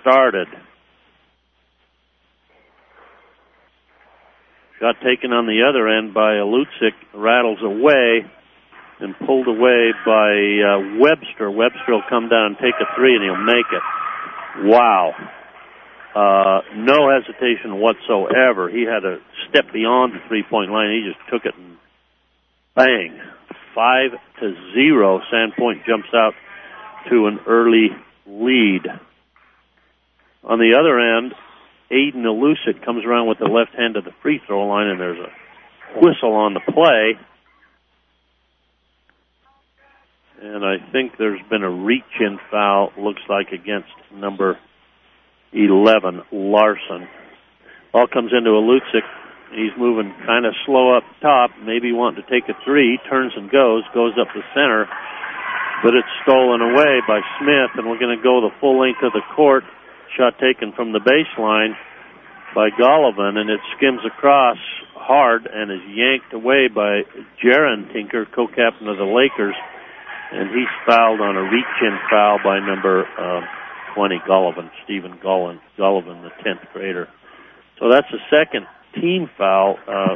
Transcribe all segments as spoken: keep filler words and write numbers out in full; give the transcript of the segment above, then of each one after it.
started. Shot taken on the other end by Lutzig, rattles away and pulled away by uh, Webster. Webster will come down and take a three, and he'll make it. Wow. Uh, no hesitation whatsoever. He had a step beyond the three-point line. He just took it and bang. Five to zero. Sandpoint jumps out to an early lead. On the other end, Aiden Elusic comes around with the left hand to the free throw line, and there's a whistle on the play. And I think there's been a reach-in foul, looks like, against number eleven, Larson. Ball comes into Elusic. He's moving kind of slow up top, maybe wanting to take a three, turns and goes, goes up the center, but it's stolen away by Smith, and we're going to go the full length of the court. Shot taken from the baseline by Golovin, and it skims across hard and is yanked away by Jaron Tinker, co-captain of the Lakers, and he's fouled on a reach-in foul by number uh, twenty, Golovin, Stephen Golovin, Golovin, the tenth grader. So that's the second team foul. Uh,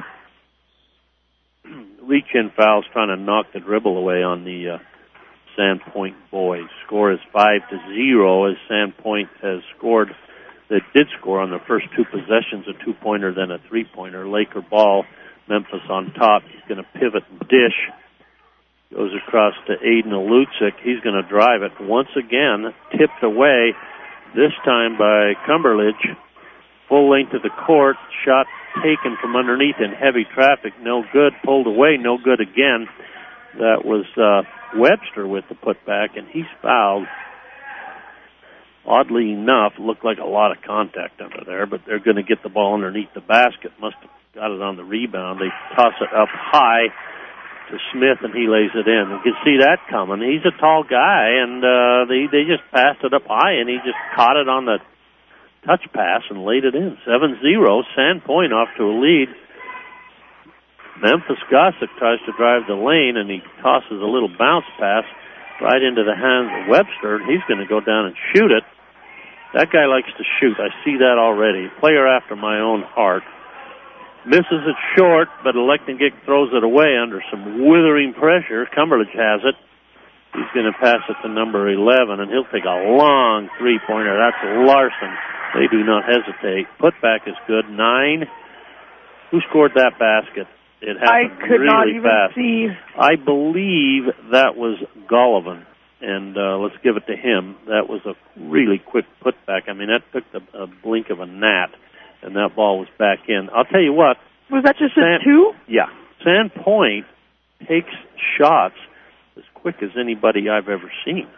reach-in fouls trying to knock the dribble away on the uh, Sandpoint boys. Score is five to zero as Sandpoint has scored. They did score on the first two possessions, a two-pointer, then a three-pointer. Laker ball, Memphis on top. He's going to pivot and dish. Goes across to Aiden Elusic. He's going to drive it once again, tipped away, this time by Cumberledge. Full length of the court, shot taken from underneath in heavy traffic, no good, pulled away, no good again. That was uh, Webster with the putback, and he's fouled. Oddly enough, looked like a lot of contact under there, but they're going to get the ball underneath the basket. Must have got it on the rebound. They toss it up high to Smith, and he lays it in. You can see that coming. He's a tall guy, and uh, they, they just passed it up high, and he just caught it on the touch pass and laid it in. seven zero, Sandpoint off to a lead. Memphis Gossett tries to drive the lane, and he tosses a little bounce pass right into the hands of Webster. He's going to go down and shoot it. That guy likes to shoot. I see that already. Player after my own heart. Misses it short, but Electingik throws it away under some withering pressure. Cumberledge has it. He's going to pass it to number eleven, and he'll take a long three-pointer. That's Larson. They do not hesitate. Putback is good. Nine. Who scored that basket? It happened I could really not even fast. see. I believe that was Golovin, and uh, let's give it to him. That was a really quick putback. I mean, that took the, a blink of a gnat, and that ball was back in. I'll tell you what. Was that just Sand, a two? Yeah. Sandpoint takes shots as quick as anybody I've ever seen.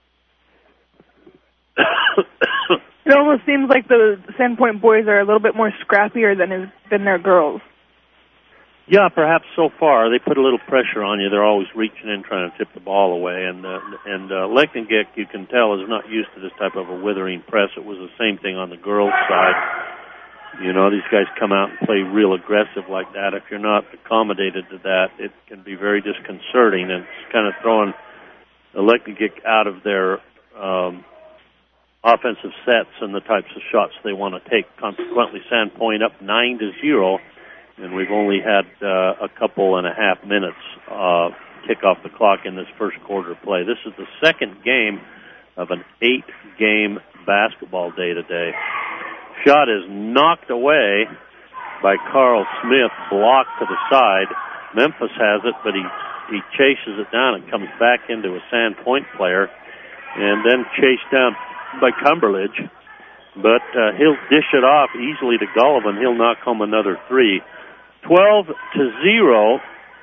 It almost seems like the Sandpoint boys are a little bit more scrappier than his, than their girls. Yeah, perhaps so far. They put a little pressure on you. They're always reaching in, trying to tip the ball away. And uh, and uh, Electingik, you can tell, is not used to this type of a withering press. It was the same thing on the girls' side. You know, these guys come out and play real aggressive like that. If you're not accommodated to that, it can be very disconcerting. And it's kind of throwing Electingik out of their um, offensive sets and the types of shots they want to take. Consequently, Sandpoint up nine to zero. And we've only had uh, a couple and a half minutes uh, kick off the clock in this first quarter play. This is the second game of an eight-game basketball day today. Shot is knocked away by Carl Smith, blocked to the side. Memphis has it, but he, he chases it down and comes back into a Sandpoint player, and then chased down by Cumberledge. But uh, he'll dish it off easily to Golovin. He'll knock home another three. twelve to zero.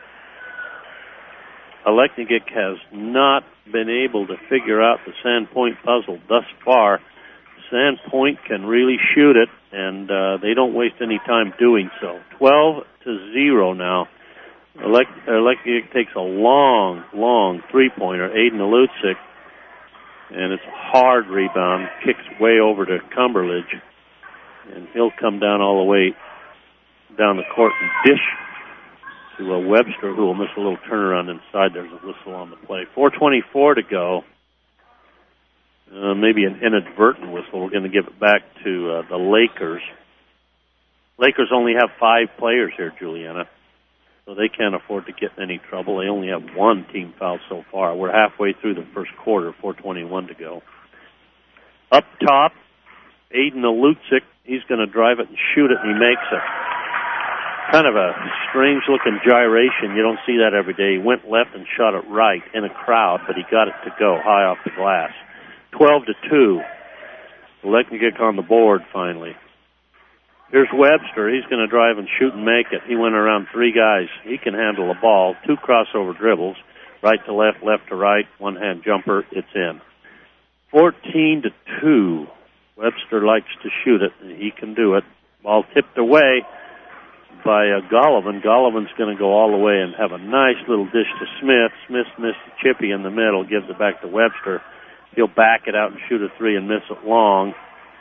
Electingik has not been able to figure out the Sandpoint puzzle thus far. Sandpoint can really shoot it, and uh, they don't waste any time doing so. twelve to zero now. Electingik takes a long, long three-pointer, Aiden Elusic, and it's a hard rebound, kicks way over to Cumberledge, and he'll come down all the way down the court and dish to a Webster, who will miss a little turnaround inside. There's a whistle on the play. four twenty-four to go. Uh, maybe an inadvertent whistle. We're going to give it back to uh, the Lakers. Lakers only have five players here, Juliana, so they can't afford to get in any trouble. They only have one team foul so far. We're halfway through the first quarter, four twenty-one to go. Up top, Aiden Alutsik, he's going to drive it and shoot it, and he makes it. Kind of a strange-looking gyration. You don't see that every day. He went left and shot it right in a crowd, but he got it to go high off the glass. twelve to two. Leknick on the board finally. Here's Webster. He's going to drive and shoot and make it. He went around three guys. He can handle the ball. Two crossover dribbles, right to left, left to right, one-hand jumper. It's in. fourteen to two. Webster likes to shoot it, and he can do it. Ball tipped away by uh, Gollivan. Gollivan's going to go all the way and have a nice little dish to Smith. Smith missed the chippy in the middle, gives it back to Webster. He'll back it out and shoot a three and miss it long.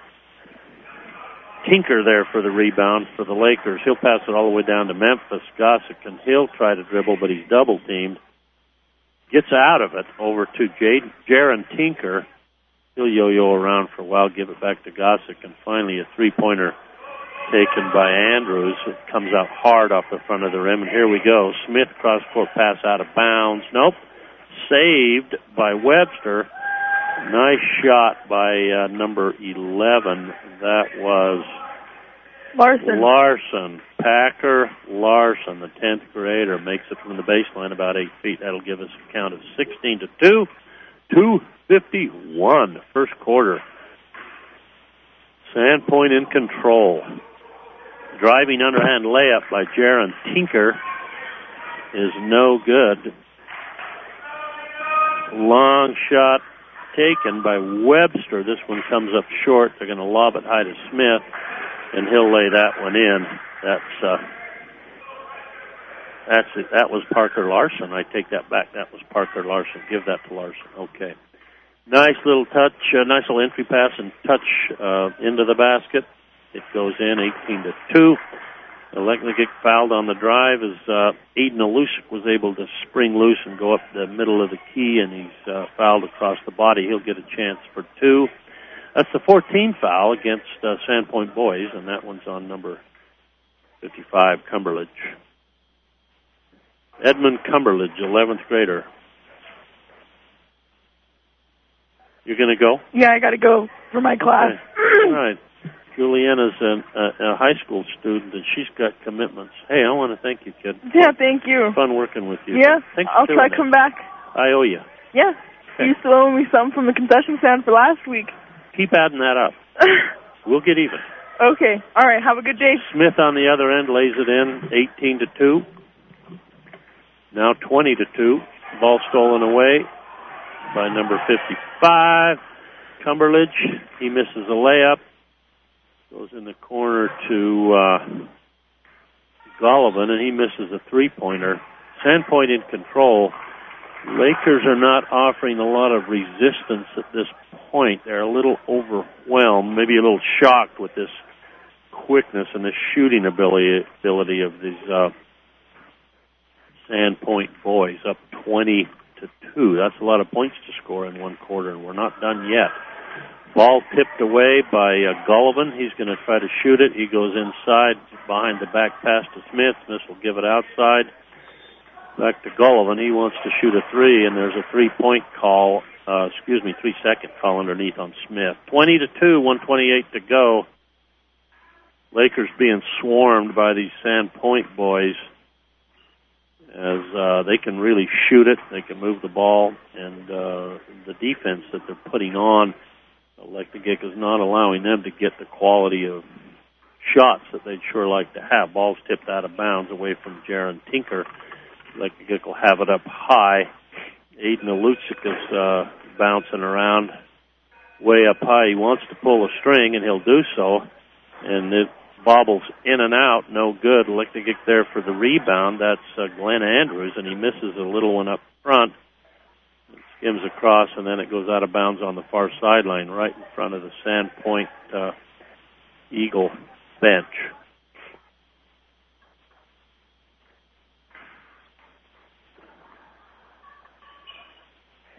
Tinker there for the rebound for the Lakers. He'll pass it all the way down to Memphis. Gossett, and he'll try to dribble, but he's double-teamed. Gets out of it over to Jade, Jaron Tinker. He'll yo-yo around for a while, give it back to Gossett, and finally a three-pointer taken by Andrews. It comes out hard off the front of the rim, and here we go. Smith cross-court pass out of bounds. Nope. Saved by Webster. Nice shot by uh, number eleven. That was Larson. Larson. Packer Larson, the tenth grader, makes it from the baseline about eight feet. That'll give us a count of sixteen to two. two fifty-one, first quarter. Sandpoint in control. Driving underhand layup by Jaron Tinker is no good. Long shot taken by Webster. This one comes up short. They're going to lob it high to Smith, and he'll lay that one in. That's uh, that's it. That was Parker Larson. I take that back. That was Parker Larson. Give that to Larson. Okay. Nice little touch, uh, nice little entry pass and touch uh, into the basket. It goes in, eighteen to two. Leknick fouled on the drive as uh, Aiden Alusic was able to spring loose and go up the middle of the key, and he's uh, fouled across the body. He'll get a chance for two. That's the fourteenth foul against uh, Sandpoint boys, and that one's on number fifty-five, Cumberledge. Edmund Cumberledge, eleventh grader. You're going to go? Yeah, I got to go for my class. Okay. All right. Juliana's a, a, a high school student, and she's got commitments. Hey, I want to thank you, kid. Yeah, thank you. Fun working with you. Yeah, Thanks I'll try to that. come back. I owe you. Yeah. Okay. You still owe me some from the concession stand for last week. Keep adding that up. We'll get even. Okay. All right. Have a good day. Smith on the other end lays it in, eighteen to two. Now twenty to two. Ball stolen away by number fifty-five, Cumberledge. He misses a layup. Goes in the corner to uh, Gollivan, and he misses a three-pointer. Sandpoint in control. Lakers are not offering a lot of resistance at this point. They're a little overwhelmed, maybe a little shocked with this quickness and the shooting ability, ability of these uh, Sandpoint boys. Up twenty to two. That's a lot of points to score in one quarter, and we're not done yet. Ball tipped away by uh, Gollivan. He's going to try to shoot it. He goes inside behind the back pass to Smith. Smith will give it outside. Back to Gollivan. He wants to shoot a three, and there's a three-point call, uh, excuse me, three-second call underneath on Smith. twenty to two, one twenty-eight to go. Lakers being swarmed by these Sandpoint boys as uh, they can really shoot it. They can move the ball, and uh, the defense that they're putting on, Leknick is not allowing them to get the quality of shots that they'd sure like to have. Ball's tipped out of bounds away from Jaron Tinker. Leknick will have it up high. Aiden Alutsik is uh, bouncing around way up high. He wants to pull a string, and he'll do so. And it bobbles in and out, no good. Leknick there for the rebound. That's uh, Glenn Andrews, and he misses a little one up front. Skims across, and then it goes out of bounds on the far sideline, right in front of the Sandpoint uh, Eagle bench.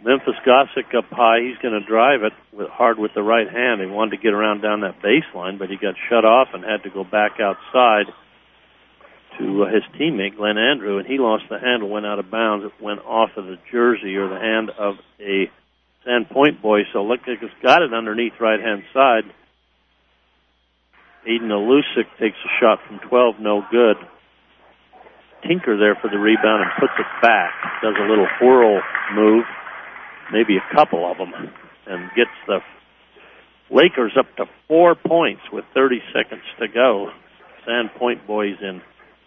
Memphis Gossick up high. He's going to drive it with, hard with the right hand. He wanted to get around down that baseline, but he got shut off and had to go back outside to uh, his teammate, Glenn Andrew, and he lost the handle, went out of bounds. It went off of the jersey or the hand of a Sandpoint boy. So look, it's got it underneath right-hand side. Aiden Alusic takes a shot from twelve, no good. Tinker there for the rebound and puts it back. Does a little whirl move, maybe a couple of them, and gets the Lakers up to four points with thirty seconds to go. Sandpoint boys in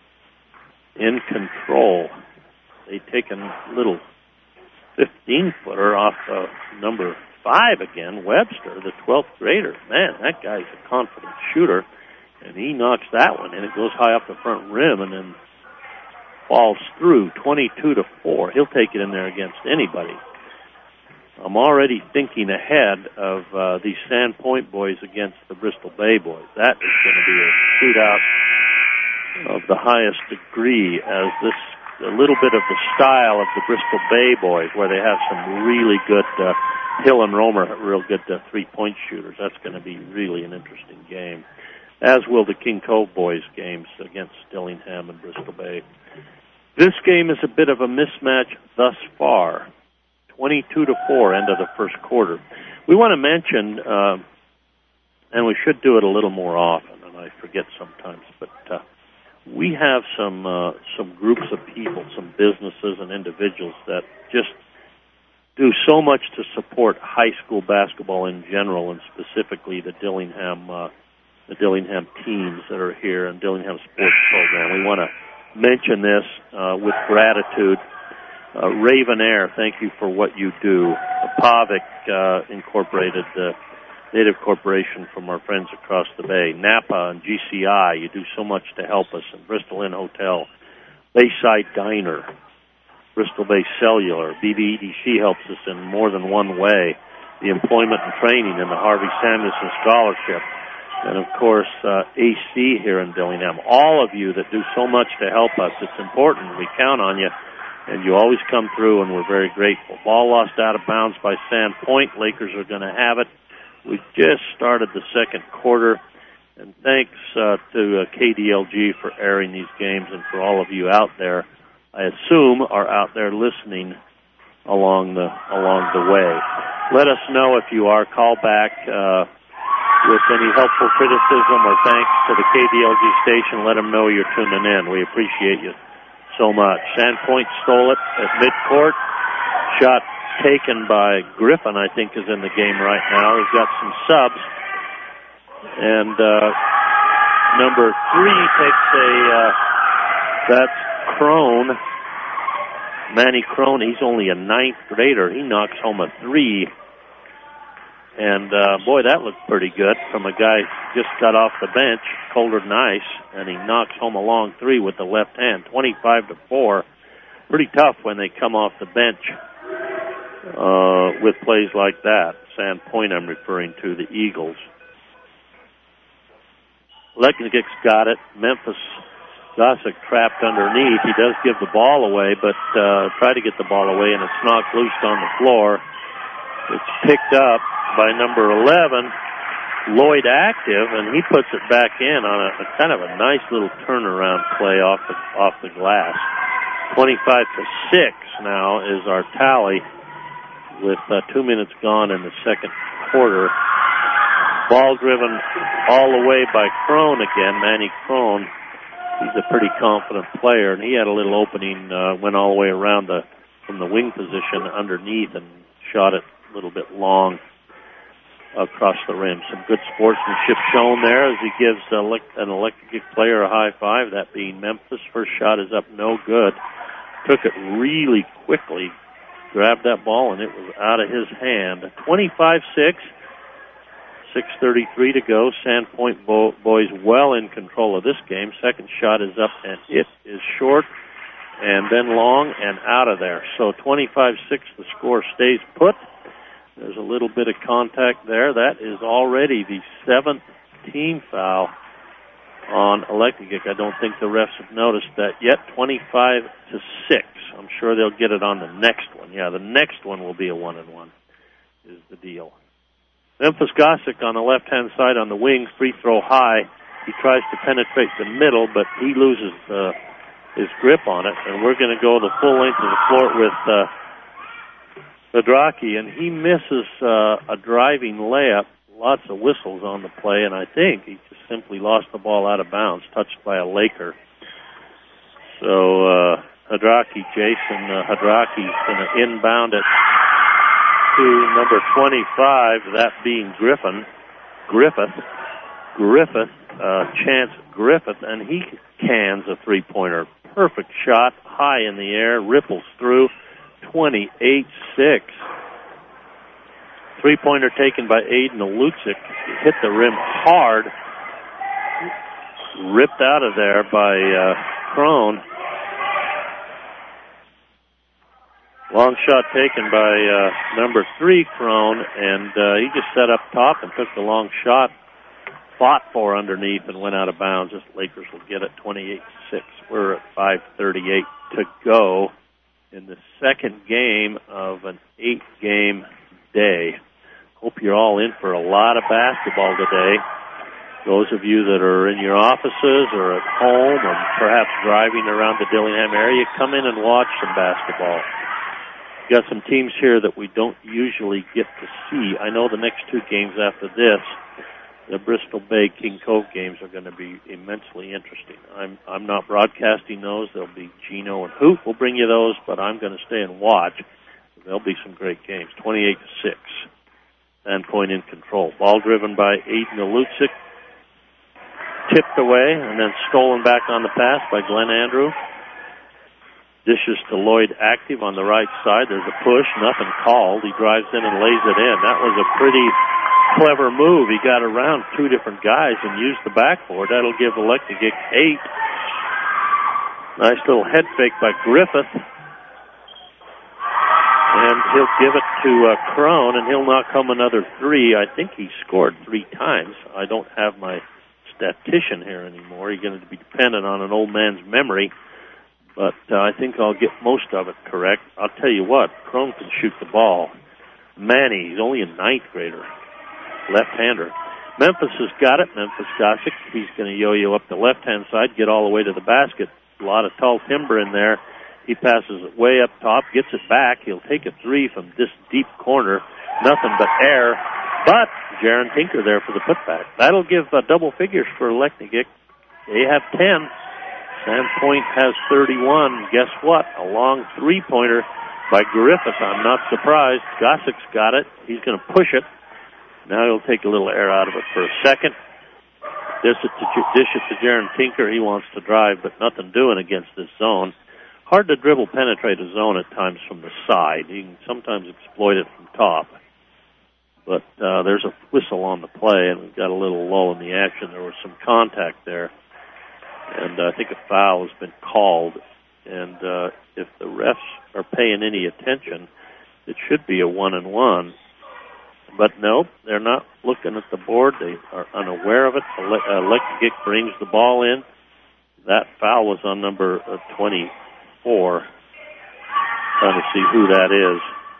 in control. They take a little fifteen-footer off uh, number five again, Webster, the twelfth grader. Man, that guy's a confident shooter, and he knocks that one, and it goes high up the front rim and then falls through, twenty-two to four. He'll take it in there against anybody. I'm already thinking ahead of uh, these Sandpoint boys against the Bristol Bay boys. That is going to be a shootout of the highest degree, as this a little bit of the style of the Bristol Bay boys, where they have some really good, uh, Hill and Romer, real good uh, three-point shooters. That's going to be really an interesting game, as will the King Cove boys games against Dillingham and Bristol Bay. This game is a bit of a mismatch thus far. twenty-two to four, end of the first quarter. We want to mention, uh, and we should do it a little more often, and I forget sometimes, but uh, we have some uh, some groups of people, some businesses and individuals that just do so much to support high school basketball in general, and specifically the Dillingham uh, the Dillingham teams that are here and Dillingham sports program. We want to mention this uh, with gratitude. Uh, Raven Air, thank you for what you do. Pavic uh, Incorporated, uh, Native Corporation from our friends across the bay. Napa and G C I, you do so much to help us. And Bristol Inn Hotel, Bayside Diner, Bristol Bay Cellular, B B E D C helps us in more than one way. The employment and training and the Harvey Samuelson Scholarship. And, of course, uh, A C here in Dillingham. All of you that do so much to help us, it's important. We count on you. And you always come through, and we're very grateful. Ball lost out of bounds by Sandpoint. Lakers are going to have it. We just started the second quarter, and thanks uh, to uh, K D L G for airing these games, and for all of you out there, I assume, are out there listening along the along the way. Let us know if you are. Call back uh, with any helpful criticism or thanks to the K D L G station. Let them know you're tuning in. We appreciate you so much. Sandpoint stole it at midcourt. Shot taken by Griffin, I think, is in the game right now. He's got some subs. And uh, number three takes a, uh, that's Crone. Manny Crone, he's only a ninth grader. He knocks home a three. And, uh, boy, that looked pretty good from a guy who just got off the bench, colder than ice, and he knocks home a long three with the left hand, twenty-five to four. Pretty tough when they come off the bench uh, with plays like that. Sandpoint, I'm referring to, the Eagles. Leknick's got it. Memphis Gossick trapped underneath. He does give the ball away, but uh, tried to get the ball away, and it's knocked loose on the floor. It's picked up by number eleven, Lloyd Active, and he puts it back in on a, a kind of a nice little turnaround play off the off the glass. twenty-five to six now is our tally, with uh, two minutes gone in the second quarter. Ball driven all the way by Crone again, Manny Crone. He's a pretty confident player, and he had a little opening, uh, went all the way around the from the wing position underneath and shot it a little bit long across the rim. Some good sportsmanship shown there as he gives an electric player a high five, that being Memphis. First shot is up, no good. Took it really quickly, grabbed that ball, and it was out of his hand. twenty-five six, six thirty-three to go. Sandpoint bo- boys well in control of this game. Second shot is up, and it is short, and then long, and out of there. So twenty-five six, the score stays put. There's a little bit of contact there. That is already the seventh team foul on Electric. I don't think the refs have noticed that yet. twenty-five to six. I'm sure they'll get it on the next one. Yeah, the next one will be a one and one is the deal. Memphis Gossick on the left-hand side on the wing, free throw high. He tries to penetrate the middle, but he loses uh, his grip on it, and we're going to go the full length of the floor with uh, Hadraki, and he misses uh, a driving layup. Lots of whistles on the play, and I think he just simply lost the ball out of bounds, touched by a Laker. So uh, Hadraki, Jason uh, Hadraki, is going to inbound it to number twenty-five, that being Griffin, Griffith, Griffith, uh, Chance Griffith, and he cans a three-pointer. Perfect shot, high in the air, ripples through, twenty-eight six. Three-pointer taken by Aiden Alutsik, hit the rim hard, ripped out of there by uh, Crone. Long shot taken by uh, number three, Crone, and uh, he just set up top and took the long shot, fought for underneath, and went out of bounds. Just Lakers will get it twenty-eight six. We're at five thirty-eight to go in the second game of an eight-game day. Hope you're all in for a lot of basketball today. Those of you that are in your offices or at home or perhaps driving around the Dillingham area, come in and watch some basketball. We've got some teams here that we don't usually get to see. I know the next two games after this, the Bristol Bay King Cove games, are going to be immensely interesting. I'm I'm not broadcasting those. There'll be Gino and Hoop will bring you those, but I'm going to stay and watch. There'll be some great games. twenty-eight to six. Sandpoint in control. Ball driven by Aiden Alutsik. Tipped away and then stolen back on the pass by Glenn Andrew. Dishes to Lloyd Active on the right side. There's a push, nothing called. He drives in and lays it in. That was a pretty clever move. He got around two different guys and used the backboard. That'll give Electric eight. Nice little head fake by Griffith. And he'll give it to uh, Crone, and he'll knock home another three. I think he scored three times. I don't have my statistician here anymore. He's going to be dependent on an old man's memory. But uh, I think I'll get most of it correct. I'll tell you what, Crone can shoot the ball. Manny, he's only a ninth grader, left-hander. Memphis has got it. Memphis Gossick, he's going to yo-yo up the left-hand side, get all the way to the basket. A lot of tall timber in there. He passes it way up top, gets it back. He'll take a three from this deep corner. Nothing but air. But Jaron Tinker there for the putback. That'll give uh, double figures for Leknigic. They have ten. Sandpoint has thirty-one. Guess what? A long three-pointer by Griffith. I'm not surprised. Gossick's got it. He's going to push it. Now he'll take a little air out of it for a second. Dish it to, dish it to Jaron Tinker. He wants to drive, but nothing doing against this zone. Hard to dribble penetrate a zone at times from the side. You can sometimes exploit it from top. But uh, there's a whistle on the play, and we've got a little lull in the action. There was some contact there. And uh, I think a foul has been called. And uh, if the refs are paying any attention, it should be a one and one. But no, they're not looking at the board. They are unaware of it. Leknigic brings the ball in. That foul was on number uh, twenty-four. Trying to see who that is.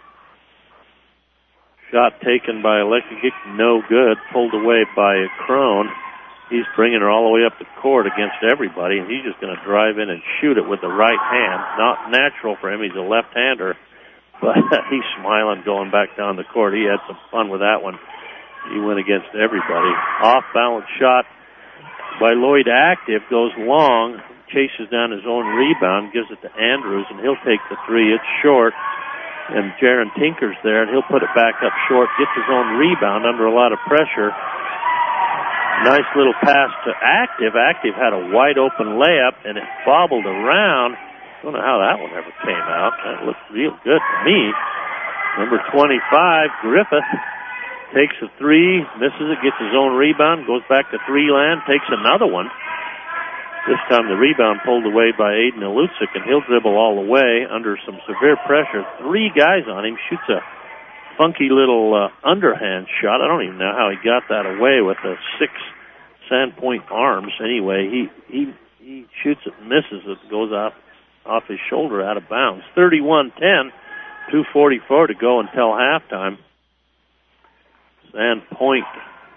Shot taken by Leknigic, no good. Pulled away by Crone. He's bringing her all the way up the court against everybody, and he's just going to drive in and shoot it with the right hand. Not natural for him. He's a left-hander, but he's smiling going back down the court. He had some fun with that one. He went against everybody. Off-balance shot by Lloyd Active, goes long, chases down his own rebound, gives it to Andrews, and he'll take the three. It's short, and Jaron Tinker's there, and he'll put it back up short, gets his own rebound under a lot of pressure. Nice little pass to Active. Active had a wide-open layup, and it bobbled around. Don't know how that one ever came out. That looked real good to me. Number twenty-five, Griffith, takes a three, misses it, gets his own rebound, goes back to three land, takes another one. This time the rebound pulled away by Aiden Alutsik, and he'll dribble all the way under some severe pressure. Three guys on him, shoots a funky little uh, underhand shot. I don't even know how he got that away with a six Sandpoint arms. Anyway, he he he shoots it and misses it. Goes off off his shoulder out of bounds. thirty-one ten, two forty-four to go until halftime. Sandpoint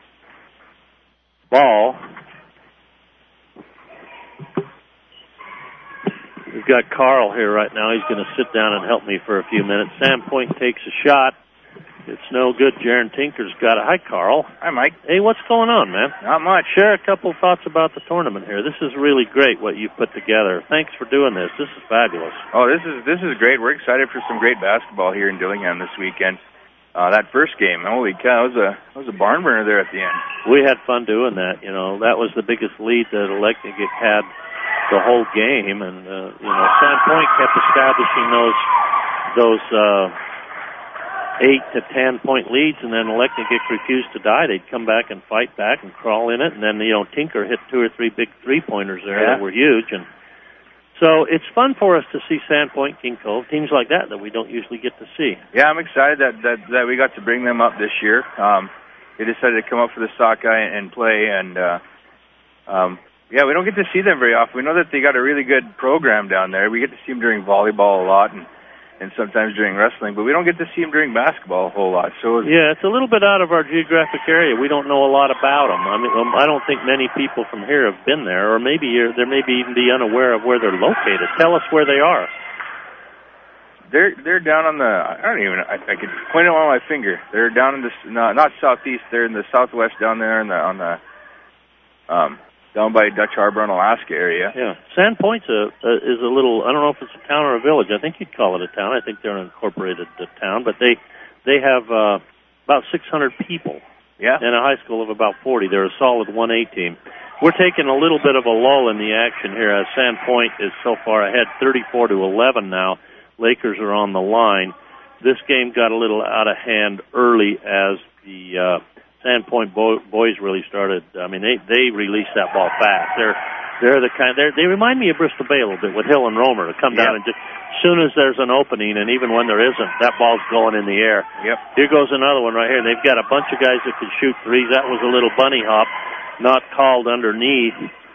ball. We've got Carl here right now. He's going to sit down and help me for a few minutes. Sandpoint takes a shot. It's no good. Jaron Tinker's got it. Hi, Carl. Hi, Mike. Hey, what's going on, man? Not much. Share a couple thoughts about the tournament here. This is really great what you've put together. Thanks for doing this. This is fabulous. Oh, this is this is great. We're excited for some great basketball here in Dillingham this weekend. Uh, that first game, holy cow, that was a that was a barn burner there at the end. We had fun doing that. You know, that was the biggest lead that Electric had the whole game, and uh, you know, Sandpoint kept establishing those those. Uh, eight to ten point leads, and then Electric refused to die. They'd come back and fight back and crawl in it, and then, you know, Tinker hit two or three big three-pointers there yeah. that were huge. And so it's fun for us to see Sandpoint, King Cove, teams like that that we don't usually get to see. Yeah, I'm excited that, that, that we got to bring them up this year. Um, they decided to come up for the sockeye and play, and, uh, um, yeah, we don't get to see them very often. We know that they got a really good program down there. We get to see them during volleyball a lot, and and sometimes during wrestling, but we don't get to see them during basketball a whole lot. So it's, yeah, it's a little bit out of our geographic area. We don't know a lot about them. I mean, um, I don't think many people from here have been there, or maybe you're, they maybe even be unaware of where they're located. Tell us where they are. They're they're down on the. I don't even. I, I could point it on my finger. They're down in the no, not southeast. They're in the southwest down there in the on the um. down by Dutch Harbor and Alaska area. Yeah. Sandpoint's a, a, is a little, I don't know if it's a town or a village. I think you'd call it a town. I think they're an incorporated uh, town, but they they have uh, about six hundred people. Yeah. And a high school of about forty. They're a solid one A team. We're taking a little bit of a lull in the action here as Sandpoint is so far ahead, thirty-four to eleven now. Lakers are on the line. This game got a little out of hand early as the uh, Sandpoint bo- boys really started. I mean, they they released that ball fast. They're they're the kind. They they remind me of Bristol Bay a little bit with Hill and Romer to come yep. down and just as soon as there's an opening, and even when there isn't, that ball's going in the air. Yep. Here goes another one right here. They've got a bunch of guys that can shoot threes. That was a little bunny hop, not called underneath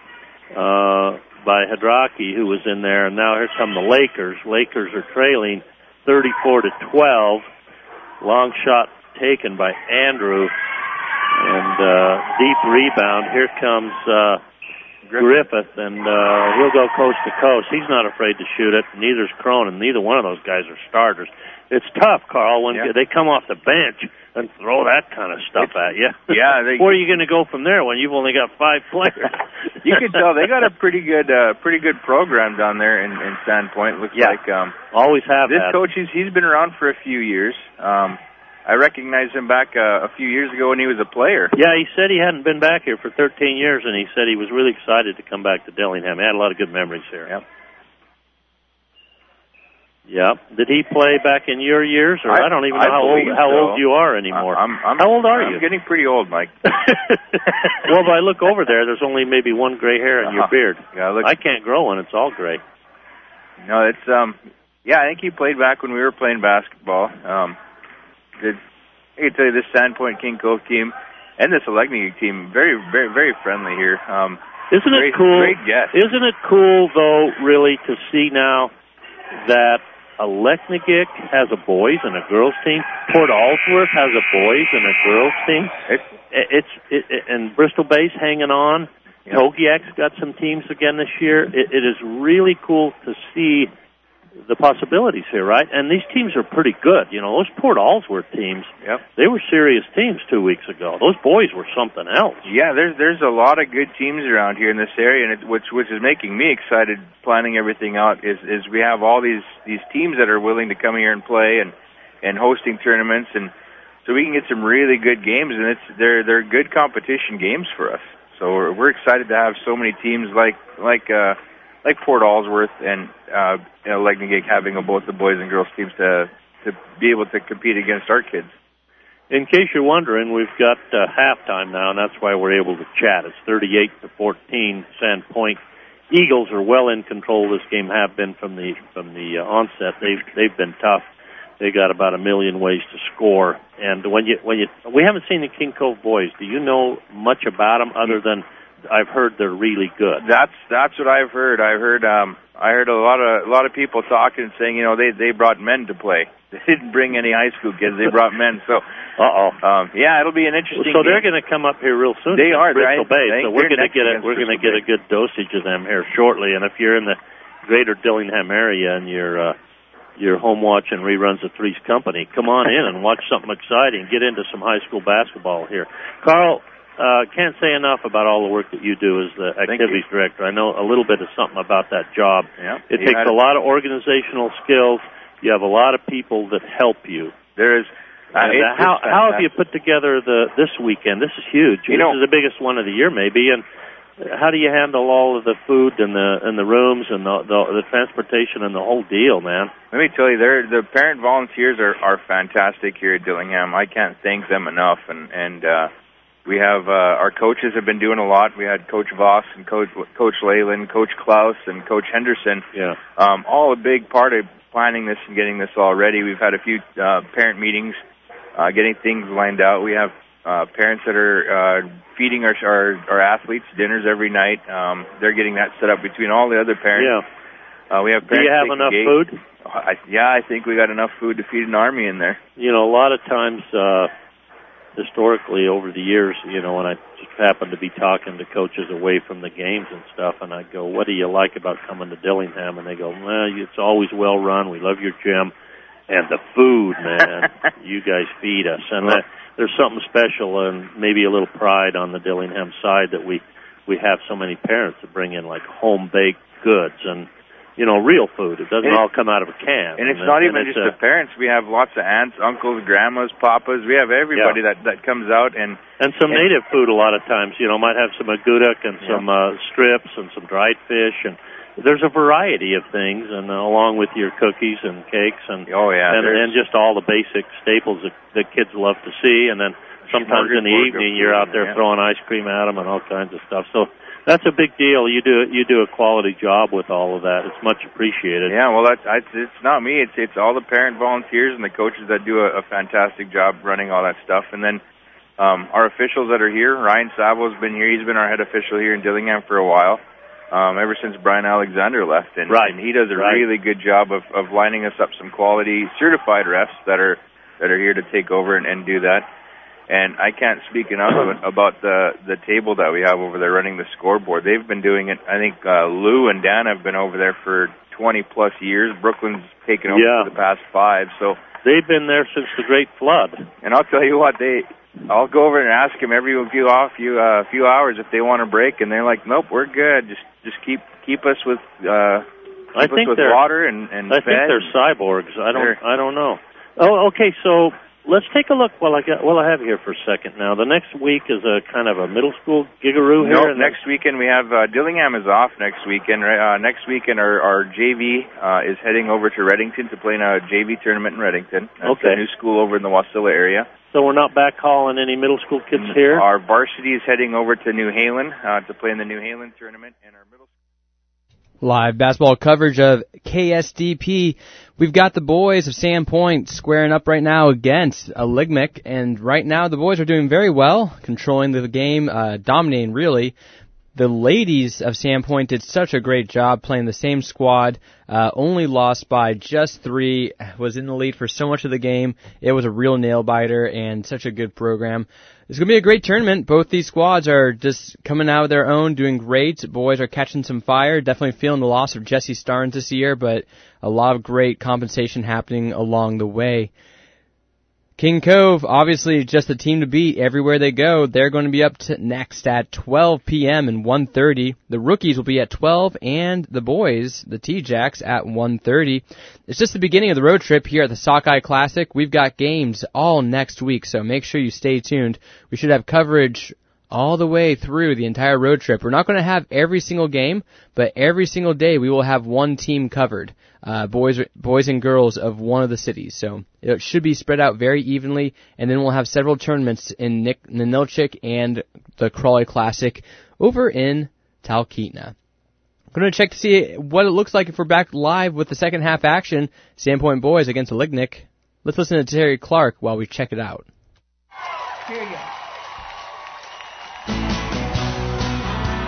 uh, by Hadraki, who was in there. And now here come the Lakers. Lakers are trailing thirty-four to twelve. Long shot taken by Andrew. And uh, deep rebound. Here comes uh, Griffith, and uh, he'll go coast to coast. He's not afraid to shoot it. Neither's Cronin. Neither one of those guys are starters. It's tough, Carl, when yeah. they come off the bench and throw that kind of stuff it's, at you. Yeah. They, Where are you going to go from there when you've only got five players? You can tell they got a pretty good, uh, pretty good program down there in, in Sandpoint. Looks yeah. like um, always have this had. coach. He's, he's been around for a few years. Um, I recognized him back uh, a few years ago when he was a player. Yeah, he said he hadn't been back here for thirteen years, and he said he was really excited to come back to Dillingham. He had a lot of good memories here. Yep. Yep. Did he play back in your years, or I, I don't even know I how old how so. old you are anymore? I'm, I'm, how old are I'm you? I'm getting pretty old, Mike. Well, if I look over there, there's only maybe one gray hair in uh-huh. your beard. Yeah, look. I can't grow one; it's all gray. No, it's um. Yeah, I think he played back when we were playing basketball. Um, did. I can tell you this Sandpoint King Cove team and this Electric team, very, very, very friendly here. Um, Isn't great, it cool? Great guest. Isn't it cool, though, really, to see now that Electric has a boys and a girls team, Port Alsworth has a boys and a girls team. It's, it's it, it, and Bristol Bay's hanging on. Yeah. Togiak's got some teams again this year. It, it is really cool to see the possibilities here, right? And these teams are pretty good. You know, those Port Alsworth teams, yep. they were serious teams two weeks ago. Those boys were something else. Yeah, there's there's a lot of good teams around here in this area, and it, which which is making me excited planning everything out, is is we have all these, these teams that are willing to come here and play and, and hosting tournaments, and so we can get some really good games, and it's they're they're good competition games for us. So we're, we're excited to have so mmany teams like like uh, like Port Alsworth and uh, you know, Electric having a, both the boys and girls teams to to be able to compete against our kids. In case you're wondering, we've got uh, halftime now, and that's why we're able to chat. It's thirty-eight to fourteen. Sandpoint Eagles are well in control. This game have been from the from the uh, onset. They've they've been tough. They got about a million ways to score. And when you when you we haven't seen the King Cove boys. Do you know much about them other than I've heard they're really good. That's that's what I've heard. I heard um I heard a lot of a lot of people talking and saying, you know, they they brought men to play. They didn't bring any high school kids. They brought men. So, uh-oh. Um, yeah, it'll be an interesting. So game. They're going to come up here real soon. They are. Bristol Bay. They, so we're going to get a we're going to get a good dosage of them here shortly. And if you're in the greater Dillingham area and you're uh, you're home watching reruns of Three's Company, come on in and watch something exciting. Get into some high school basketball here, Carl. Uh, can't say enough about all the work that you do as the activities director. I know a little bit of something about that job. Yeah, it takes a lot of organizational skills. You have a lot of people that help you. There is. Uh, and, uh, how how have you put together the this weekend? This is huge. You this know, is the biggest one of the year, maybe. And how do you handle all of the food and the and the rooms and the the, the transportation and the whole deal, man? Let me tell you, the parent volunteers are are fantastic here at Dillingham. I can't thank them enough. And and uh, we have uh, our coaches have been doing a lot. We had Coach Voss and Coach Coach Leyland, Coach Klaus, and Coach Henderson. Yeah, um, all a big part of planning this and getting this all ready. We've had a few uh, parent meetings, uh, getting things lined out. We have uh, parents that are uh, feeding our, our our athletes dinners every night. Um, they're getting that set up between all the other parents. Yeah. Uh, we have parents. Do you have enough gate. food? I, yeah, I think we got enough food to feed an army in there. You know, a lot of times, uh, historically over the years, you know, when I just happen to be talking to coaches away from the games and stuff, and I go, what do you like about coming to Dillingham? And they go, well, it's always well run. We love your gym. And the food, man, you guys feed us. And that, there's something special and maybe a little pride on the Dillingham side that we, we have so many parents that bring in, like, home-baked goods and, you know, real food. It doesn't and all come out of a can. And it's and not and even it's just a, the parents. We have lots of aunts, uncles, grandmas, papas. We have everybody yeah. that, that comes out. And and some and, native food a lot of times. You know, might have some aguduk and some yeah. uh, strips and some dried fish. And there's a variety of things, and uh, along with your cookies and cakes. and Oh, yeah. And, and just all the basic staples that, that kids love to see. And then sometimes in the evening you're out there yeah. throwing ice cream at them and all kinds of stuff. So that's a big deal. You do you do a quality job with all of that. It's much appreciated. Yeah, well, that's it's, it's not me. It's it's all the parent volunteers and the coaches that do a, a fantastic job running all that stuff. And then um, our officials that are here. Ryan Savo's been here. He's been our head official here in Dillingham for a while, um, ever since Brian Alexander left. And, right. and he does a right. really good job of, of lining us up some quality certified refs that are that are here to take over and, and do that. And I can't speak enough about the the table that we have over there running the scoreboard. They've been doing it. I think uh, Lou and Dan have been over there for twenty plus years. Brooklyn's taken over yeah. for the past five. So they've been there since the Great Flood. And I'll tell you what, they I'll go over and ask them every few off few uh, few hours if they want a break, and they're like, nope, we're good. Just just keep keep us with uh, keep I think us with they're, water and and I fed. think they're cyborgs. I don't They're, I don't know. Oh, okay, so. Let's take a look while I got while I have you here for a second. Now, the next week is a kind of a middle school gigaroo here. No, next weekend we have uh, Dillingham is off next weekend. Uh, next weekend our, our J V uh, is heading over to Redington to play in a J V tournament in Redington. That's okay. a new school over in the Wasilla area. So we're not back calling any middle school kids here? Our varsity is heading over to New Halen uh, to play in the New Halen tournament, and our middle. Live basketball coverage of K S D P. We've got the boys of Sandpoint squaring up right now against a Ligmic, and right now the boys are doing very well, controlling the game, uh, dominating really. The ladies of Sandpoint did such a great job playing the same squad, uh, only lost by just three, was in the lead for so much of the game. It was a real nail-biter and such a good program. It's going to be a great tournament. Both these squads are just coming out of their own, doing great. Boys are catching some fire, definitely feeling the loss of Jesse Starnes this year, but a lot of great compensation happening along the way. King Cove, obviously just the team to beat everywhere they go. They're going to be up to next at twelve p.m. and one thirty. The rookies will be at twelve, and the boys, the T-Jacks, at one thirty. It's just the beginning of the road trip here at the Sockeye Classic. We've got games all next week, so make sure you stay tuned. We should have coverage all the way through the entire road trip. We're not going to have every single game, but every single day we will have one team covered, uh, boys boys and girls of one of the cities. So it should be spread out very evenly, and then we'll have several tournaments in Nick, Ninilchik and the Crawley Classic over in Talkeetna. I'm going to check to see what it looks like if we're back live with the second half action. Sandpoint boys against the Lignic. Let's listen to Terry Clark while we check it out. Here you go.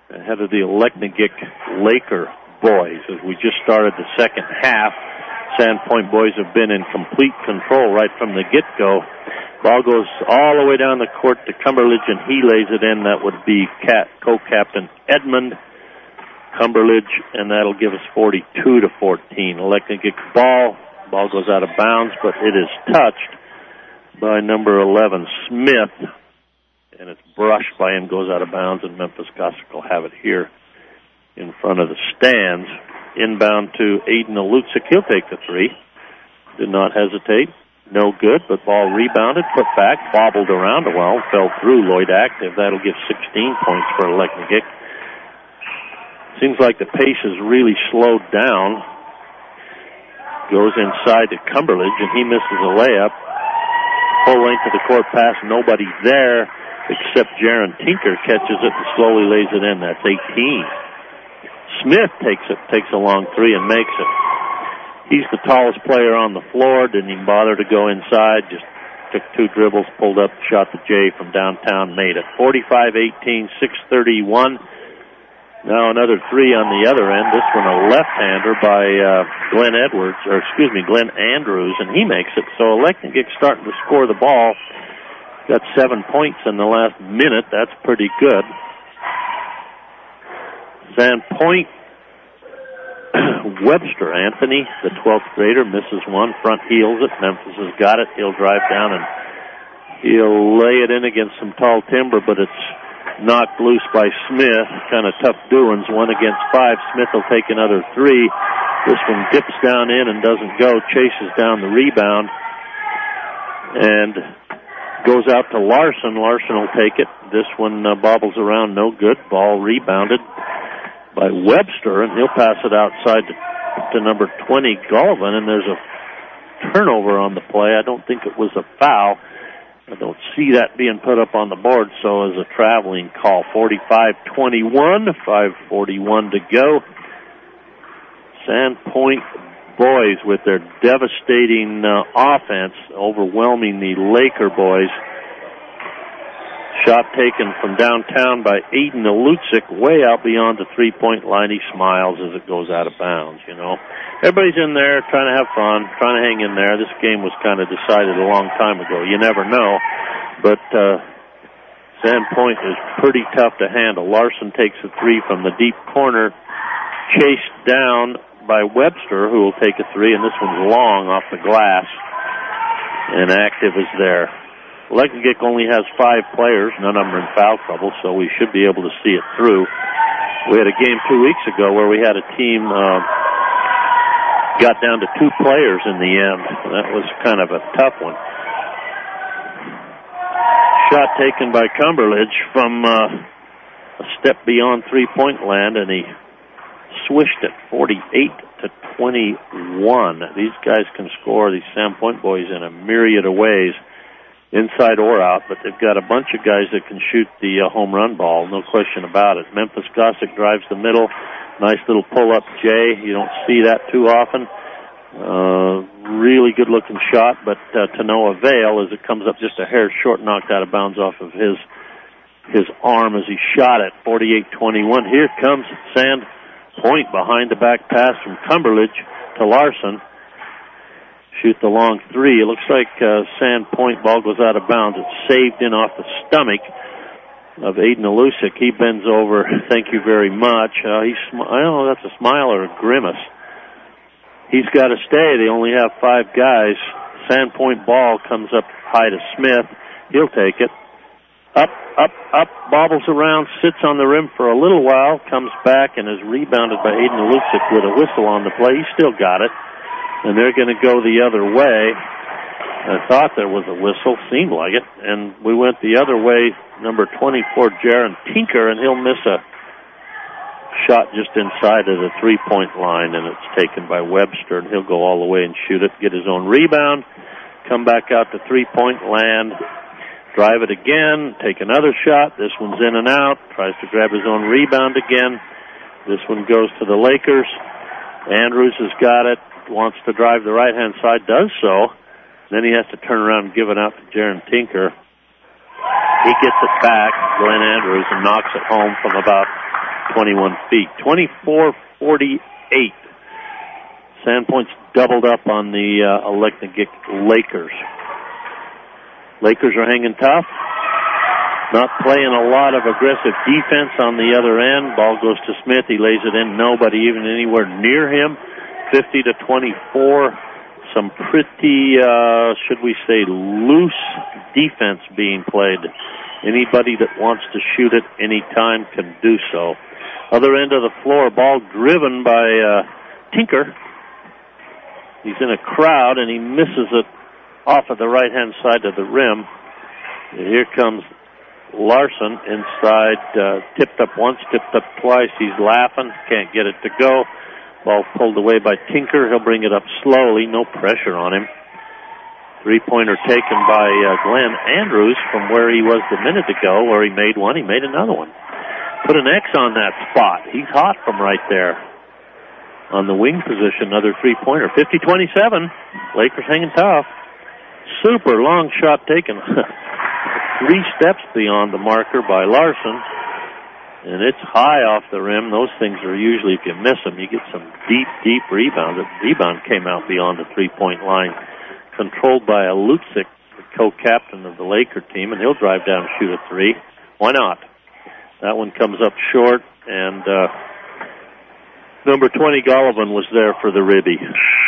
ahead of the Aleknagik Laker boys. As we just started the second half, Sandpoint boys have been in complete control right from the get-go. Ball goes all the way down the court to Cumberledge, and he lays it in. That would be cat, co-captain Edmund Cumberledge, and that'll give us forty-two to fourteen. Aleknagik ball. Ball goes out of bounds, but it is touched by number eleven, Smith, and it's brushed by him, goes out of bounds, and Memphis Gossack will have it here in front of the stands. Inbound to Aiden Alutsik. He'll take the three. Did not hesitate. No good, but ball rebounded, put back, bobbled around a while, fell through Lloyd Active. That'll give sixteen points for Aleknagik. Seems like the pace has really slowed down. Goes inside to Cumberledge, and he misses a layup. Full length of the court pass, nobody there except Jaron Tinker catches it and slowly lays it in. That's eighteen. Smith takes it, takes a long three and makes it. He's the tallest player on the floor, didn't even bother to go inside, just took two dribbles, pulled up, shot the J from downtown, made it. forty-five eighteen, six thirty-one. Now another three on the other end. This one a left-hander by uh, Glenn Edwards, or excuse me, Glenn Andrews, and he makes it. So Aleknagik starting to score the ball. Got seven points in the last minute. That's pretty good. Sandpoint, Webster Anthony, the twelfth grader, misses one, front heels it. Memphis has got it. He'll drive down and he'll lay it in against some tall timber, but it's knocked loose by Smith. Kind of tough doings, one against five. Smith will take another three. This one dips down in and doesn't go, chases down the rebound, and goes out to Larson. Larson will take it. This one uh, bobbles around, no good. Ball rebounded by Webster, and he'll pass it outside to, to number twenty, Galvin, and there's a turnover on the play. I don't think it was a foul. I don't see that being put up on the board, so as a traveling call. forty-five twenty-one, five forty-one to go. Sandpoint boys with their devastating uh, offense overwhelming the Laker boys. Shot taken from downtown by Aiden Alutsik, way out beyond the three-point line. He smiles as it goes out of bounds, you know. Everybody's in there trying to have fun, trying to hang in there. This game was kind of decided a long time ago. You never know. But uh, Sandpoint is pretty tough to handle. Larson takes a three from the deep corner, chased down by Webster, who will take a three, and this one's long off the glass. And Active is there. Aleknagik only has five players. None of them are in foul trouble, so we should be able to see it through. We had a game two weeks ago where we had a team uh, got down to two players in the end. That was kind of a tough one. Shot taken by Cumberledge from uh, a step beyond three-point land, and he swished it forty-eight to twenty-one. These guys can score, these Sandpoint boys, in a myriad of ways, inside or out, but they've got a bunch of guys that can shoot the uh, home run ball, no question about it. Memphis Gossack drives the middle, nice little pull-up J. You don't see that too often. Uh, really good-looking shot, but uh, to no avail as it comes up just a hair short, knocked out of bounds off of his his arm as he shot it. forty-eight twenty-one. Here comes Sandpoint behind the back pass from Cumberledge to Larson. Shoot the long three. It looks like uh, Sandpoint ball goes out of bounds. It's saved in off the stomach of Aiden Alutsik. He bends over. Thank you very much. Uh, he's sm- I don't know, that's a smile or a grimace. He's got to stay. They only have five guys. Sandpoint ball comes up high to Smith. He'll take it. Up, up, up, bobbles around, sits on the rim for a little while, comes back and is rebounded by Aiden Alutsik with a whistle on the play. He still got it. And they're going to go the other way. I thought there was a whistle, seemed like it. And we went the other way, number twenty-four, Jaron Tinker, and he'll miss a shot just inside of the three-point line, and it's taken by Webster, and he'll go all the way and shoot it, get his own rebound, come back out to three-point land, drive it again, take another shot. This one's in and out, tries to grab his own rebound again. This one goes to the Lakers. Andrews has got it. Wants to drive the right-hand side, does so. Then he has to turn around and give it out to Jaron Tinker. He gets it back, Glenn Andrews, and knocks it home from about twenty-one feet. twenty-four forty-eight. Sandpoint's doubled up on the uh, Aleknagik Lakers. Lakers are hanging tough. Not playing a lot of aggressive defense on the other end. Ball goes to Smith. He lays it in. Nobody even anywhere near him. fifty to twenty-four. Some pretty, uh, should we say, loose defense being played. Anybody that wants to shoot it any time can do so. Other end of the floor, ball driven by uh, Tinker. He's in a crowd, and he misses it off of the right-hand side of the rim. And here comes Larson inside, uh, tipped up once, tipped up twice. He's laughing, can't get it to go. Ball pulled away by Tinker. He'll bring it up slowly, no pressure on him. Three-pointer taken by uh, Glenn Andrews from where he was the minute ago, where he made one. He made another one. Put an X on that spot. He's hot from right there. On the wing position, another three-pointer. fifty twenty-seven. Lakers hanging tough. Super long shot taken. Three steps beyond the marker by Larson. And it's high off the rim. Those things are usually, if you miss them, you get some deep, deep rebounds. The rebound came out beyond the three-point line. Controlled by a Lutzik, the co-captain of the Laker team, and he'll drive down and shoot a three. Why not? That one comes up short, and uh, number twenty, Golovin, was there for the ribby.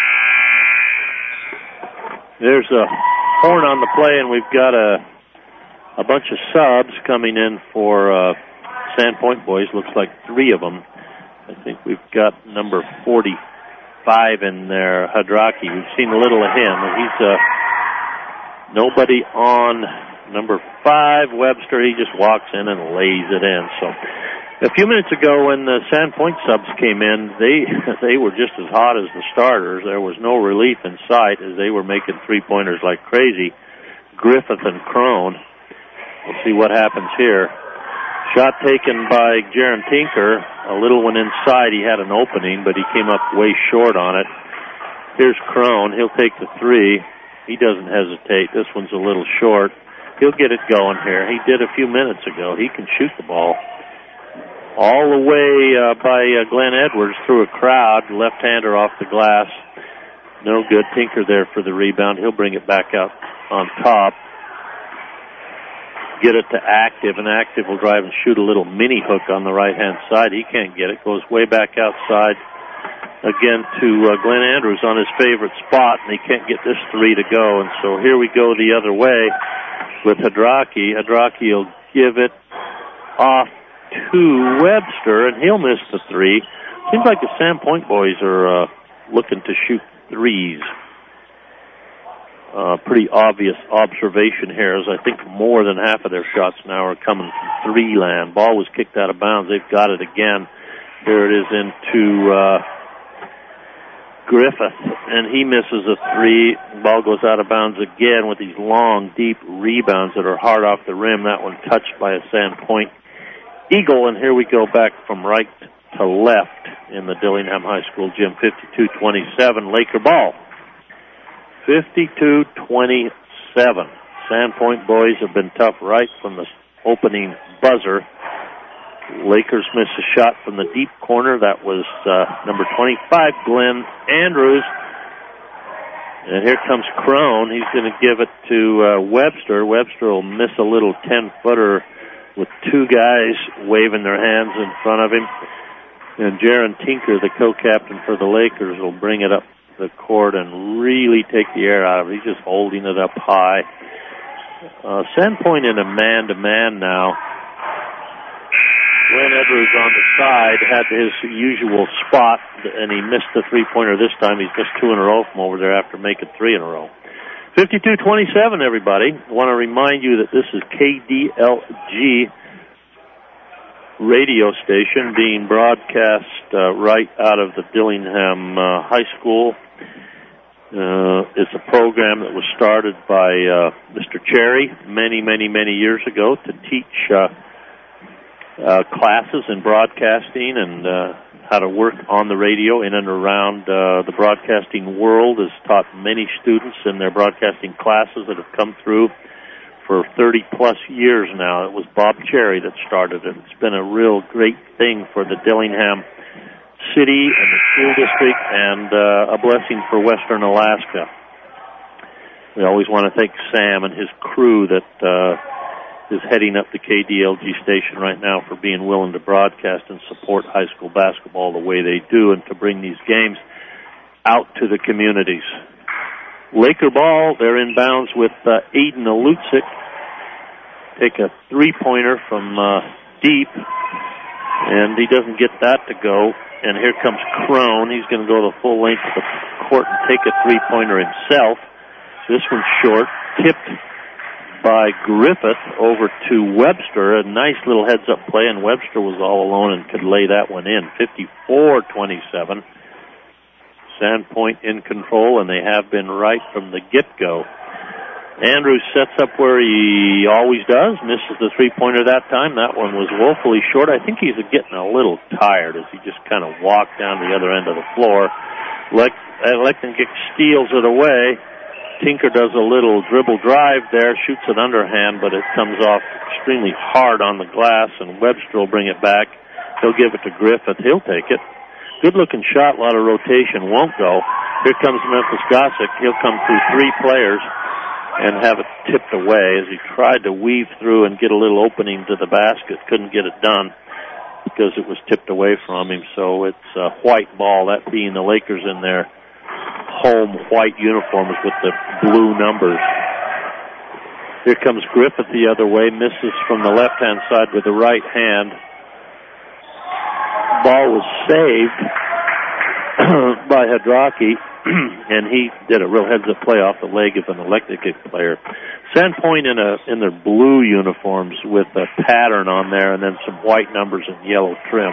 There's a horn on the play, and we've got a a bunch of subs coming in for uh, Sandpoint boys. Looks like three of them. I think we've got number forty-five in there, Hadraki. We've seen a little of him. He's uh, nobody on number five, Webster. He just walks in and lays it in. So a few minutes ago when the Sandpoint subs came in, they they were just as hot as the starters. There was no relief in sight as they were making three-pointers like crazy. Griffith and Crone. We'll see what happens here. Shot taken by Jaron Tinker. A little one inside. He had an opening, but he came up way short on it. Here's Crone. He'll take the three. He doesn't hesitate. This one's a little short. He'll get it going here. He did a few minutes ago. He can shoot the ball. All the way uh, by uh, Glenn Edwards through a crowd. Left-hander off the glass. No good. Tinker there for the rebound. He'll bring it back out on top. Get it to Active, and Active will drive and shoot a little mini hook on the right-hand side. He can't get it. Goes way back outside again to uh, Glenn Andrews on his favorite spot, and he can't get this three to go. And so here we go the other way with Hadraki. Hadraki will give it off to Webster, and he'll miss the three. Seems like the Sandpoint boys are uh, looking to shoot threes. Uh, pretty obvious observation here, as I think more than half of their shots now are coming from three land. Ball was kicked out of bounds. They've got it again. Here it is into uh, Griffith, and he misses a three. Ball goes out of bounds again with these long, deep rebounds that are hard off the rim. That one touched by a Sandpoint Eagle, and here we go back from right to left in the Dillingham High School gym. fifty-two twenty-seven, Laker ball. fifty-two twenty-seven. Sandpoint boys have been tough right from the opening buzzer. Lakers miss a shot from the deep corner. That was uh, number twenty-five, Glenn Andrews. And here comes Crone. He's going to give it to uh, Webster. Webster will miss a little ten-footer with two guys waving their hands in front of him. And Jaron Tinker, the co-captain for the Lakers, will bring it up the court and really take the air out of it. He's just holding it up high. Uh, Sandpoint in a man-to-man now. Glenn Edwards on the side had his usual spot, and he missed the three-pointer this time. He's missed two in a row from over there after making three in a row. fifty-two twenty-seven, everybody. I want to remind you that this is K D L G radio station being broadcast uh, right out of the Dillingham uh, High School. Uh, it's a program that was started by uh, Mister Cherry many, many, many years ago to teach uh, uh, classes in broadcasting and uh, how to work on the radio in and around uh, the broadcasting world. Has taught many students in their broadcasting classes that have come through for thirty plus years now. It was Bob Cherry that started it. It's been a real great thing for the Dillingham City and the school district, and uh, a blessing for Western Alaska. We always want to thank Sam and his crew that uh, is heading up the K D L G station right now for being willing to broadcast and support high school basketball the way they do, and to bring these games out to the communities. Laker ball, they're in bounds with uh, Aiden Alutsik. Take a three-pointer from uh, deep, and he doesn't get that to go. And here comes Crone. He's going to go the full length of the court and take a three-pointer himself. This one's short, tipped by Griffith over to Webster. A nice little heads-up play, and Webster was all alone and could lay that one in. fifty-four twenty-seven. Sandpoint in control, and they have been right from the get-go. Andrews sets up where he always does, misses the three-pointer that time. That one was woefully short. I think he's getting a little tired as he just kind of walked down the other end of the floor. Le- Lechtengick steals it away. Tinker does a little dribble drive there, shoots it underhand, but it comes off extremely hard on the glass, and Webster will bring it back. He'll give it to Griffith. He'll take it. Good-looking shot, a lot of rotation, won't go. Here comes Memphis Gossick. He'll come through three players and have it tipped away as he tried to weave through and get a little opening to the basket. Couldn't get it done because it was tipped away from him. So it's a white ball, that being the Lakers in their home white uniforms with the blue numbers. Here comes Griffith the other way, misses from the left-hand side with the right hand. Ball was saved by Hadraki, and he did a real heads-up play off the leg of an electric player. Sandpoint in a in their blue uniforms with a pattern on there, and then some white numbers and yellow trim.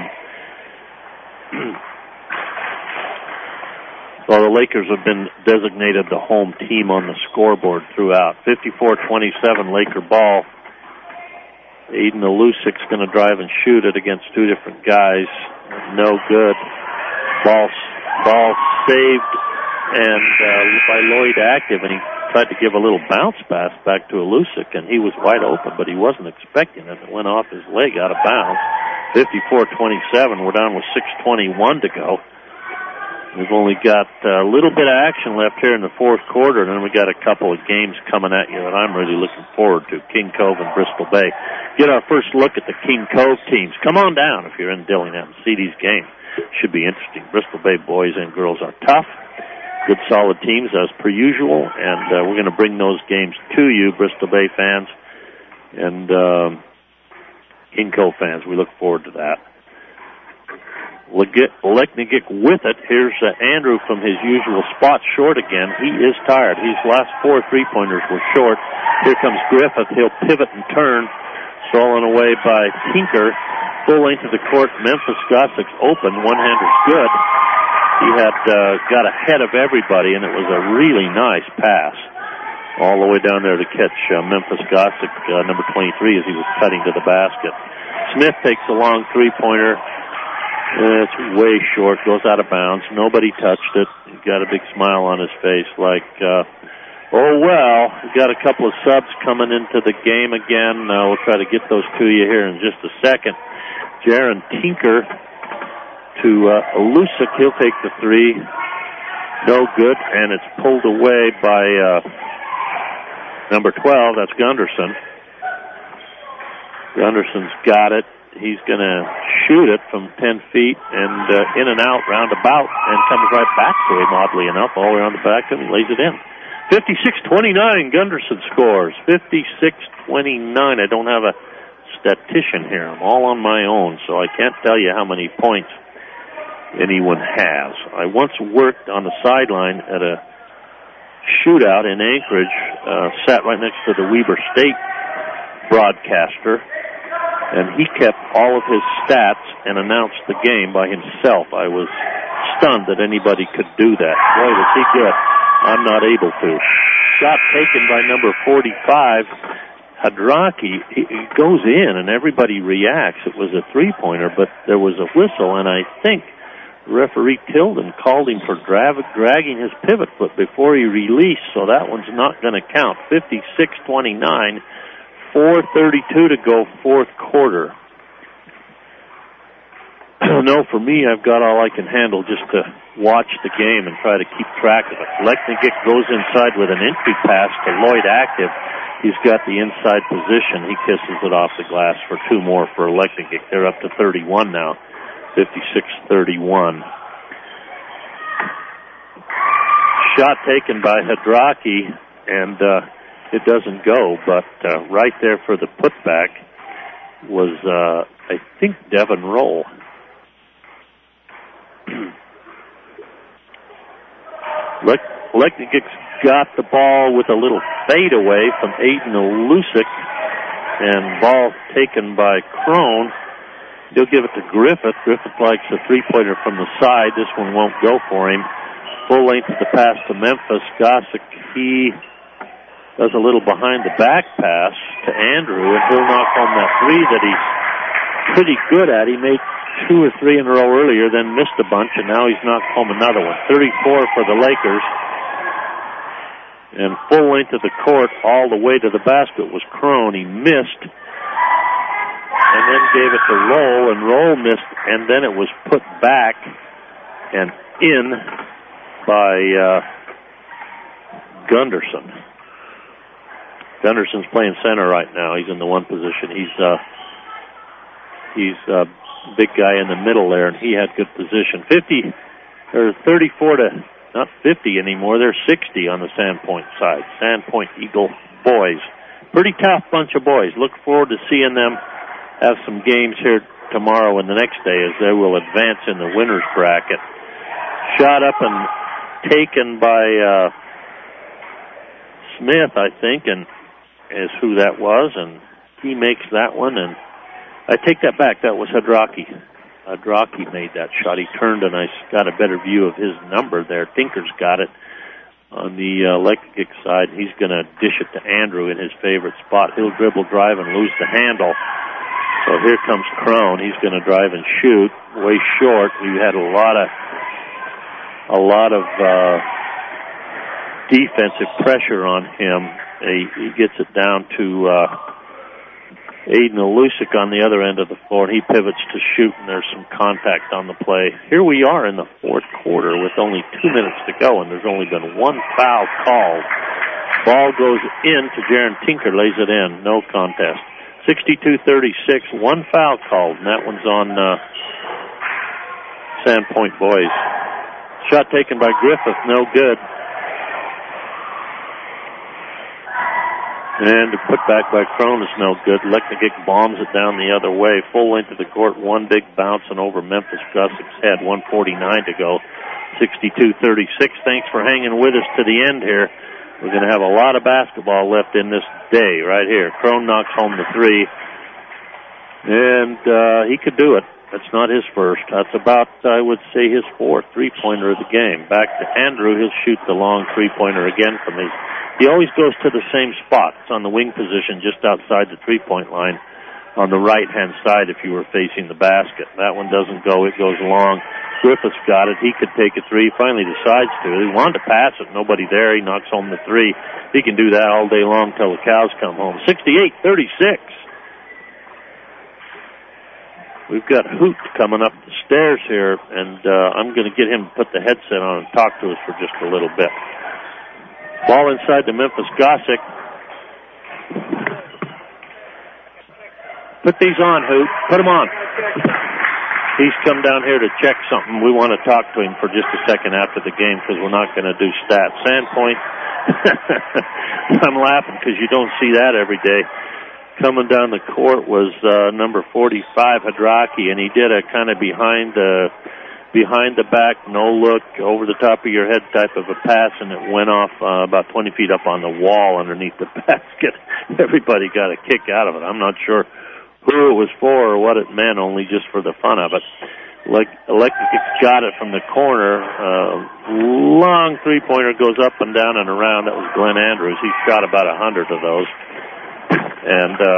Well, the Lakers have been designated the home team on the scoreboard throughout. fifty-four twenty-seven Laker ball. Aiden Alusik's going to drive and shoot it against two different guys. No good. Ball, ball saved and uh, by Lloyd Active, and he tried to give a little bounce pass back to Alusik, and he was wide open, but he wasn't expecting it. It went off his leg out of bounds. fifty-four twenty-seven. We're down with six twenty-one to go. We've only got a little bit of action left here in the fourth quarter, and then we got a couple of games coming at you that I'm really looking forward to, King Cove and Bristol Bay. Get our first look at the King Cove teams. Come on down if you're in Dillingham and see these games. Should be interesting. Bristol Bay boys and girls are tough. Good, solid teams as per usual, and uh, we're going to bring those games to you, Bristol Bay fans and um, King Cove fans. We look forward to that. Lechtengick with it. Here's uh, Andrew from his usual spot, short again. He is tired. His last four three-pointers were short. Here comes Griffith. He'll pivot and turn. Stolen away by Tinker. Full length of the court. Memphis Gossick's open. One-hander's good. He had uh, got ahead of everybody, and it was a really nice pass all the way down there to catch uh, Memphis Gossick, uh, number twenty-three, as he was cutting to the basket. Smith takes a long three-pointer. Uh, it's way short, goes out of bounds. Nobody touched it. He's got a big smile on his face like, uh, oh, well, we've got a couple of subs coming into the game again. Uh, we'll try to get those to you here in just a second. Jaron Tinker to uh, Alusik. He'll take the three. No good, and it's pulled away by uh, number twelve. That's Gunderson. Gunderson's got it. He's going to shoot it from ten feet and uh, in and out, roundabout, and comes right back to him, oddly enough, all the way on the back of him. He lays it in. fifty-six twenty-nine, Gunderson scores. fifty-six twenty-nine. I don't have a statistician here. I'm all on my own, so I can't tell you how many points anyone has. I once worked on the sideline at a shootout in Anchorage, uh, sat right next to the Weber State broadcaster, and he kept all of his stats and announced the game by himself. I was stunned that anybody could do that. Boy, was he good. I'm not able to. Shot taken by number forty-five, Hadraki. He goes in, and everybody reacts. It was a three-pointer, but there was a whistle, and I think referee Tilden called him for dra- dragging his pivot foot before he released, so that one's not going to count. fifty-six twenty-nine. four thirty-two to go, fourth quarter. No, for me, I've got all I can handle just to watch the game and try to keep track of it. Leknagik goes inside with an entry pass to Lloyd Active. He's got the inside position. He kisses it off the glass for two more for Leknagik. They're up to thirty-one now, fifty-six thirty-one. Shot taken by Hadraki, and uh, it doesn't go, but uh, right there for the putback was, uh, I think, Devin Roll. Leknagik's got the ball with a little fadeaway from Aiden Olusik, and ball taken by Crone. He'll give it to Griffith. Griffith likes a three-pointer from the side. This one won't go for him. Full length of the pass to Memphis. Gossick, he does a little behind-the-back pass to Andrew, and he'll knock home that three that he's pretty good at. He made two or three in a row earlier, then missed a bunch, and now he's knocked home another one. thirty-four for the Lakers. And full length of the court all the way to the basket was Crone. He missed, and then gave it to Roll, and Roll missed, and then it was put back and in by uh, Gunderson. Gunderson's playing center right now. He's in the one position. He's uh, he's a uh, big guy in the middle there, and he had good position. fifty or thirty-four to not fifty anymore. They're sixty on the Sandpoint side. Sandpoint Eagle boys, pretty tough bunch of boys. Look forward to seeing them have some games here tomorrow and the next day as they will advance in the winners bracket. Shot up and taken by uh, Smith, I think, and is who that was, and he makes that one, and I take that back. That was Hadraki. Hadraki made that shot. He turned, and I got a better view of his number there. Tinker's got it on the uh, Leknagik side. He's going to dish it to Andrew in his favorite spot. He'll dribble, drive, and lose the handle. So here comes Crone. He's going to drive and shoot. Way short. We had a lot of a lot of uh, defensive pressure on him. He, he gets it down to uh, Aiden Olusik on the other end of the floor. He pivots to shoot, and there's some contact on the play. Here we are in the fourth quarter with only two minutes to go, and there's only been one foul called. Ball goes in to Jaron Tinker, lays it in. No contest. sixty-two thirty-six, one foul called, and that one's on uh, Sandpoint boys. Shot taken by Griffith, no good. And the putback by Crone is no good. Leknagik bombs it down the other way. Full length of the court, one big bounce and over Memphis Gussik's head. one forty-nine to go. sixty-two thirty-six. Thanks for hanging with us to the end here. We're going to have a lot of basketball left in this day right here. Crone knocks home the three. And uh, he could do it. That's not his first. That's about, I would say, his fourth three-pointer of the game. Back to Andrew. He'll shoot the long three-pointer again from his. He always goes to the same spot. It's on the wing position just outside the three-point line on the right-hand side if you were facing the basket. That one doesn't go. It goes long. Griffith's got it. He could take a three. Finally decides to. He wanted to pass it. Nobody there. He knocks home the three. He can do that all day long till the cows come home. sixty-eight thirty-six. We've got Hoot coming up the stairs here, and uh, I'm going to get him to put the headset on and talk to us for just a little bit. Ball inside to Memphis Gossick. Put these on, Hoot. Put them on. He's come down here to check something. We want to talk to him for just a second after the game because we're not going to do stats. Sandpoint, I'm laughing because you don't see that every day. Coming down the court was uh, number forty-five, Hadraki, and he did a kind of behind the behind the back, no look, over the top of your head type of a pass, and it went off uh, about twenty feet up on the wall underneath the basket. Everybody got a kick out of it. I'm not sure who it was for or what it meant, only just for the fun of it. Like Leknagik got it from the corner. Uh, long three-pointer goes up and down and around. That was Glenn Andrews. He shot about a hundred of those. And uh,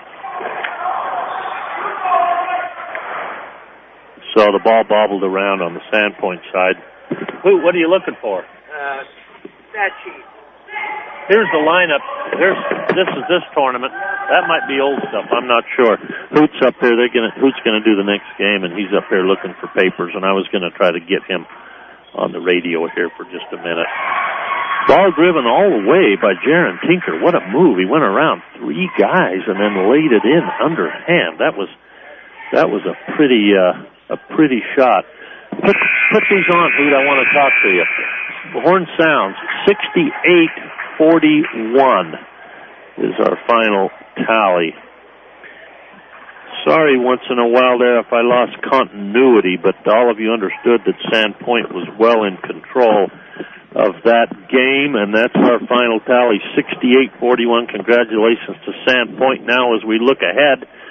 so the ball bobbled around on the Sandpoint side. Who? What are you looking for? Uh, stat sheet. Here's the lineup. Here's this is this tournament. That might be old stuff. I'm not sure. Hoot's up here. They're gonna Hoot's gonna do the next game, and he's up here looking for papers. And I was gonna try to get him on the radio here for just a minute. Ball driven all the way by Jaron Tinker. What a move! He went around three guys and then laid it in underhand. That was that was a pretty uh, a pretty shot. Put put these on, Hoot. I want to talk to you. The horn sounds. sixty-eight forty-one is our final tally. Sorry once in a while there if I lost continuity, but all of you understood that Sandpoint was well in control of that game, and that's our final tally, sixty-eight forty-one. Congratulations to Sandpoint. Now as we look ahead